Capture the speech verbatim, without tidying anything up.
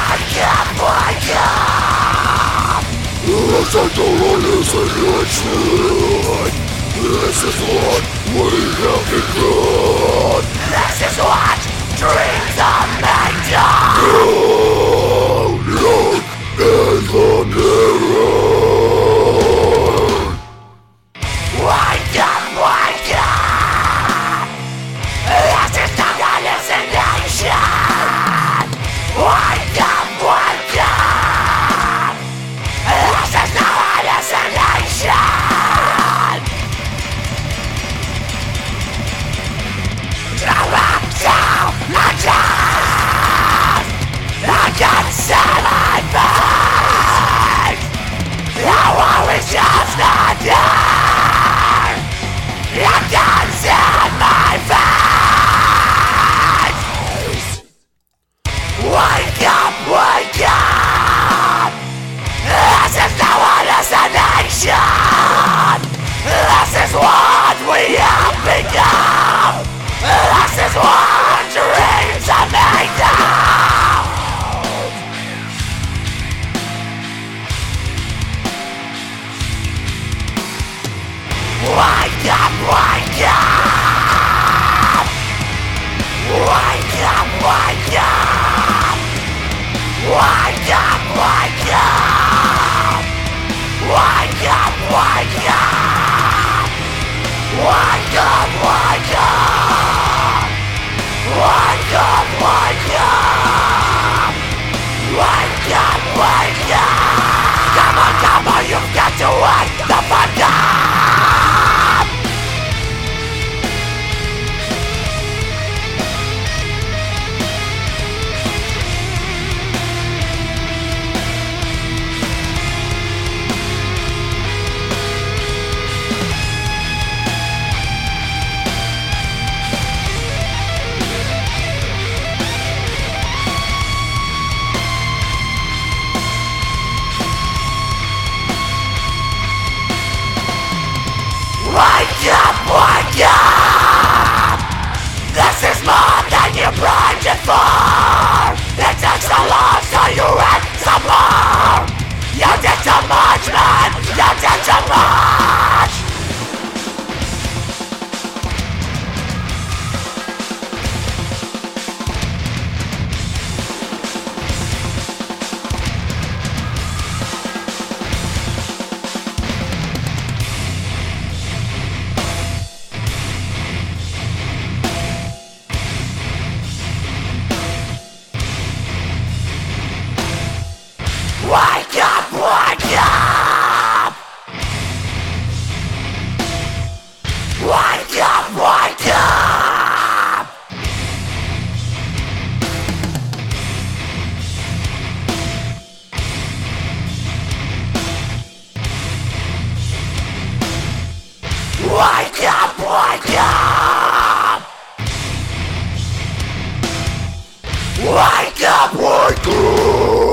As I don't listen to this is what we have begun. This is what dreams are made of. Look in the mirror. Wake up, wake up. This is not hallucination. Wake up, wake up. This is no hallucination. I can see my face. The war is just not there. I can see my face. Wake up, wake up. This is no hallucination. This is what we have become. This is what dreams are made of. Wake up, wake up. Wake up, wake up. Wake up, wake up. Wake up, wake up. Wake up, wake up. Wake up, wake up. Wake up, wake up. Come on, come on, you've got to wake the fuck up. Wake up, wake up! This is more than you prayed for! It takes a lot so you want some more! You did too much, man! You did too much! Wake up, wake up! Wake up, wake up! Wake up, wake up! Wake up, wake up!